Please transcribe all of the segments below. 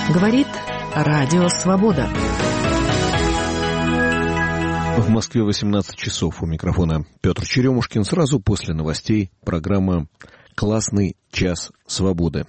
Говорит Радио Свобода. В Москве 18 часов. У микрофона Петр Черемушкин. Сразу после новостей программа «Классный час свободы».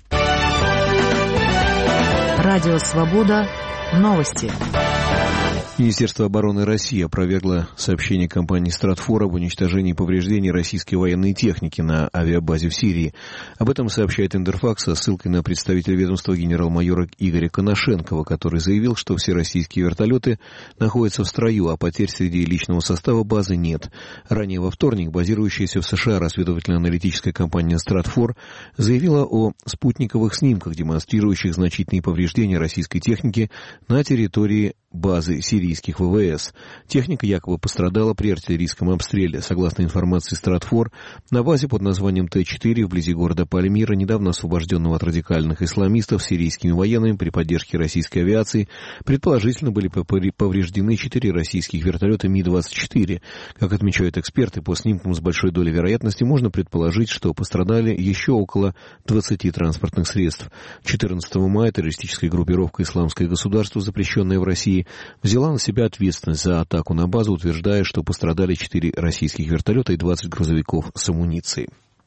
Радио Свобода. Новости. Министерство обороны России опровергло сообщение компании «Стратфор» об уничтожении и повреждении российской военной техники на авиабазе в Сирии. Об этом сообщает Интерфакс со ссылкой на представителя ведомства генерал-майора Игоря Коношенкова, который заявил, что все российские вертолеты находятся в строю, а потерь среди личного состава базы нет. Ранее во вторник базирующаяся в США разведывательно-аналитическая компания «Стратфор» заявила о спутниковых снимках, демонстрирующих значительные повреждения российской техники на территории базы сирийских ВВС. Техника якобы пострадала при артиллерийском обстреле. Согласно информации Стратфор, на базе под названием Т-4 вблизи города Пальмира, недавно освобожденного от радикальных исламистов, сирийскими военными при поддержке российской авиации, предположительно были повреждены 4 российских вертолета Ми-24. Как отмечают эксперты, по снимкам с большой долей вероятности можно предположить, что пострадали еще около 20 транспортных средств. 14 мая террористическая группировка «Исламское государство», запрещенная в России, взяла на себя ответственность за атаку на базу, утверждая, что пострадали 4 российских вертолета и 20 грузовиков с амуницией.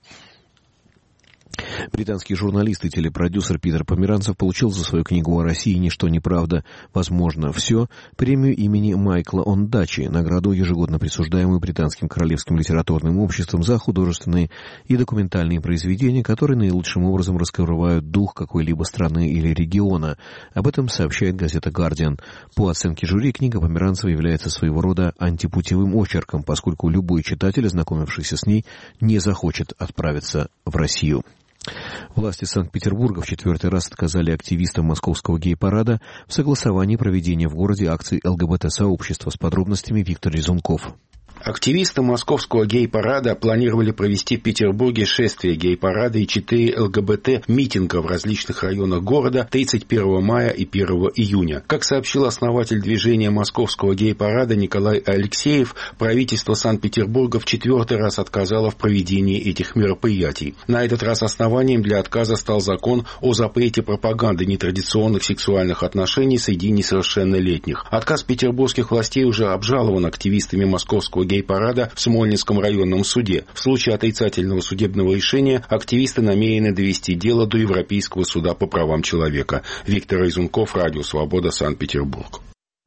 Британский журналист и телепродюсер Питер Померанцев получил за свою книгу о России «Ничто не правда, возможно все» премию имени Майкла Ондачи, награду, ежегодно присуждаемую Британским королевским литературным обществом за художественные и документальные произведения, которые наилучшим образом раскрывают дух какой-либо страны или региона. Об этом сообщает газета «Гардиан». По оценке жюри, книга Померанцева является своего рода антипутевым очерком, поскольку любой читатель, ознакомившийся с ней, не захочет отправиться в Россию. Власти Санкт-Петербурга в 4-й раз отказали активистам московского гей-парада в согласовании проведения в городе акций ЛГБТ-сообщества. С подробностями Виктор Резунков. Активисты московского гей-парада планировали провести в Петербурге шествие гей-парада и 4 ЛГБТ-митинга в различных районах города 31 мая и 1 июня. Как сообщил основатель движения московского гей-парада Николай Алексеев, правительство Санкт-Петербурга в 4-й раз отказало в проведении этих мероприятий. На этот раз основанием для отказа стал закон о запрете пропаганды нетрадиционных сексуальных отношений среди несовершеннолетних. Отказ петербургских властей уже обжалован активистами московского гей-парада в Смольнинском районном суде. В случае отрицательного судебного решения активисты намерены довести дело до Европейского суда по правам человека. Виктор Резунков, Радио Свобода, Санкт-Петербург.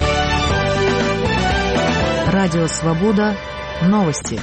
Радио Свобода. Новости.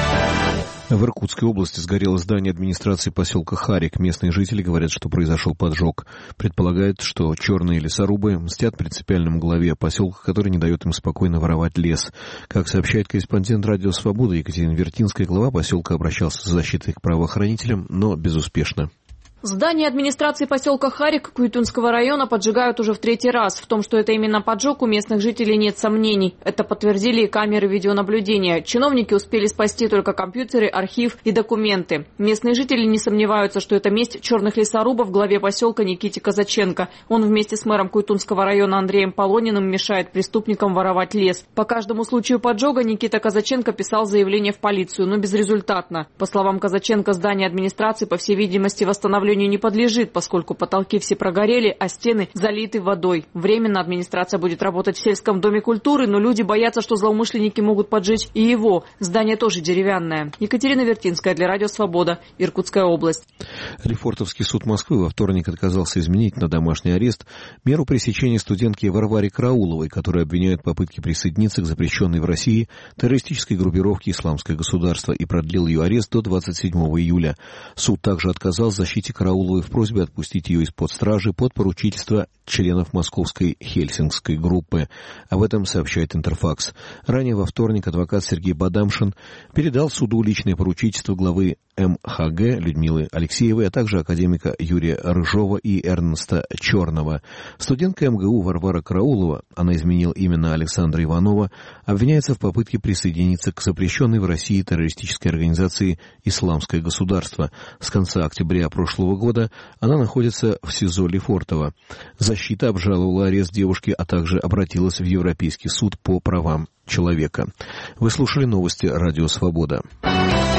В Иркутской области сгорело здание администрации поселка Харик. Местные жители говорят, что произошел поджог. Предполагают, что черные лесорубы мстят принципиальному главе поселка, который не дает им спокойно воровать лес. Как сообщает корреспондент Радио Свобода Екатерина Вертинская, глава поселка обращался за защитой к правоохранителям, но безуспешно. Здание администрации поселка Харик Куйтунского района поджигают уже в 3-й раз. В том, что это именно поджог, у местных жителей нет сомнений. Это подтвердили и камеры видеонаблюдения. Чиновники успели спасти только компьютеры, архив и документы. Местные жители не сомневаются, что это месть черных лесорубов главе поселка Никите Казаченко. Он вместе с мэром Куйтунского района Андреем Полониным мешает преступникам воровать лес. По каждому случаю поджога Никита Казаченко писал заявление в полицию, но безрезультатно. По словам Казаченко, здание администрации, по всей видимости, восстановлению не подлежит, поскольку потолки все прогорели, а стены залиты водой. Временно администрация будет работать в сельском доме культуры, но люди боятся, что злоумышленники могут поджечь и его. Здание тоже деревянное. Екатерина Вертинская для Радио Свобода, Иркутская область. Лефортовский суд Москвы во вторник отказался изменить на домашний арест меру пресечения студентки Варваре Карауловой, которую обвиняют в попытке присоединиться к запрещенной в России террористической группировке «Исламское государство» и продлил ее арест до 27 июля. Суд также отказал защите Карауловой в просьбе отпустить ее из-под стражи под поручительство членов московской хельсинкской группы. Об этом сообщает Интерфакс. Ранее во вторник адвокат Сергей Бадамшин передал суду личное поручительство главы МХГ Людмилы Алексеевой, а также академика Юрия Рыжова и Эрнста Черного. Студентка МГУ Варвара Караулова, она изменила имя Александра Иванова, обвиняется в попытке присоединиться к запрещенной в России террористической организации «Исламское государство». С конца октября прошлого года она находится в СИЗО Лефортово. Защита обжаловала арест девушки, а также обратилась в Европейский суд по правам человека. Вы слушали новости Радио Свобода.